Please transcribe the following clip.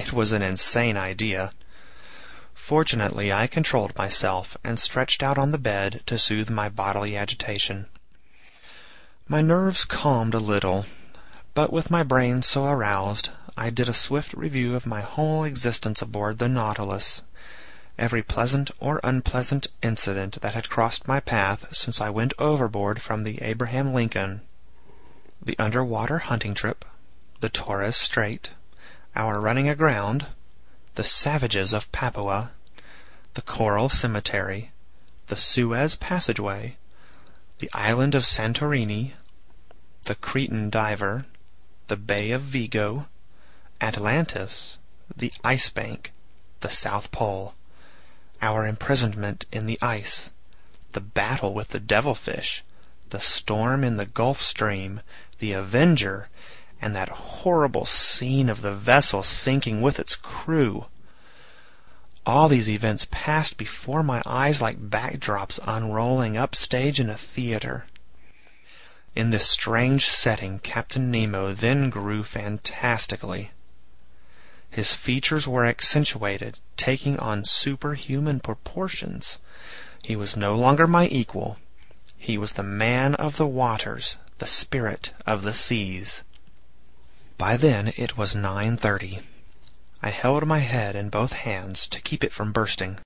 It was an insane idea. Fortunately, I controlled myself and stretched out on the bed to soothe my bodily agitation. My nerves calmed a little, but with my brain so aroused, I did a swift review of my whole existence aboard the Nautilus, every pleasant or unpleasant incident that had crossed my path since I went overboard from the Abraham Lincoln, the underwater hunting trip, the Torres Strait, our running aground, the savages of Papua, the Coral Cemetery, the Suez Passageway, the island of Santorini, the Cretan Diver, the Bay of Vigo, Atlantis, the Ice Bank, the South Pole, our imprisonment in the ice, the battle with the devilfish, the storm in the Gulf Stream, the Avenger, and that horrible scene of the vessel sinking with its crew. All these events passed before my eyes like backdrops unrolling upstage in a theater. In this strange setting Captain Nemo then grew fantastically. His features were accentuated, taking on superhuman proportions. He was no longer my equal. He was the man of the waters, the spirit of the seas. By then it was 9:30. I held my head in both hands to keep it from bursting.